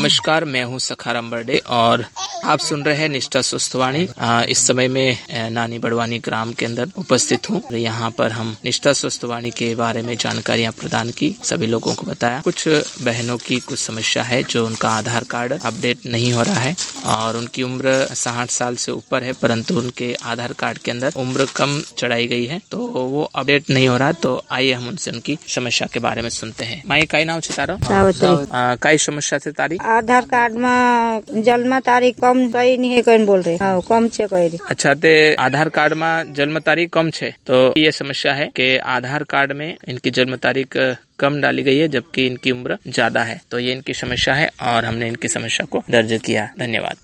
नमस्कार, मैं हूं सखाराम बर्डे और आप सुन रहे हैं निष्ठा स्वस्थवाणी। इस समय में नानी बड़वानी ग्राम के अंदर उपस्थित हूं। यहाँ पर हम निष्ठा स्वस्थवाणी के बारे में जानकारियां प्रदान की, सभी लोगों को बताया। कुछ बहनों की कुछ समस्या है, जो उनका आधार कार्ड अपडेट नहीं हो रहा है और उनकी उम्र 60 साल से ऊपर है, परंतु उनके आधार कार्ड के अंदर उम्र कम चढ़ाई गई है, तो वो अपडेट नहीं हो रहा। तो आइए हम उनसे उनकी समस्या के बारे में सुनते हैं। माई काय नाव छे तारो? काय समस्या छे तारी? आधार कार्ड में जन्म तारीख कम कई नहीं है, कौन बोल रहे? हाँ, कम छे कई। अच्छा, ते आधार कार्ड में जन्म तारीख कम छे, तो ये समस्या है कि आधार कार्ड में इनकी जन्म तारीख कम डाली गई है, जबकि इनकी उम्र ज्यादा है। तो ये इनकी समस्या है और हमने इनकी समस्या को दर्ज किया। धन्यवाद।